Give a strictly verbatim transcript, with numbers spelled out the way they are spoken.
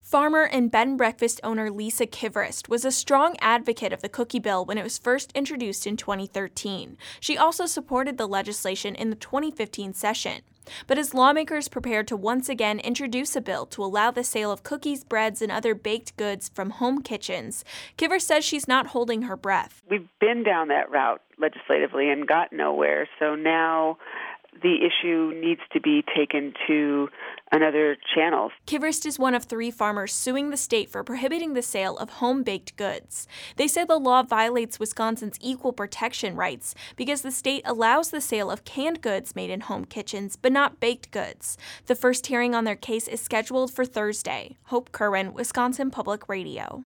Farmer and bed and breakfast owner Lisa Kivrist was a strong advocate of the cookie bill when it was first introduced in twenty thirteen. She also supported the legislation in the twenty fifteen session. But as lawmakers prepared to once again introduce a bill to allow the sale of cookies, breads, and other baked goods from home kitchens, Kivrist says she's not holding her breath. We've been down that route legislatively and got nowhere, so now the issue needs to be taken to another channel. Kivrist is one of three farmers suing the state for prohibiting the sale of home-baked goods. They say the law violates Wisconsin's equal protection rights because the state allows the sale of canned goods made in home kitchens, but not baked goods. The first hearing on their case is scheduled for Thursday. Hope Kerwin, Wisconsin Public Radio.